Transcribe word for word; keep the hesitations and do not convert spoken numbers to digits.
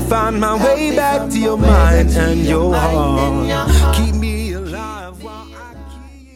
find my way back to your mind and your heart.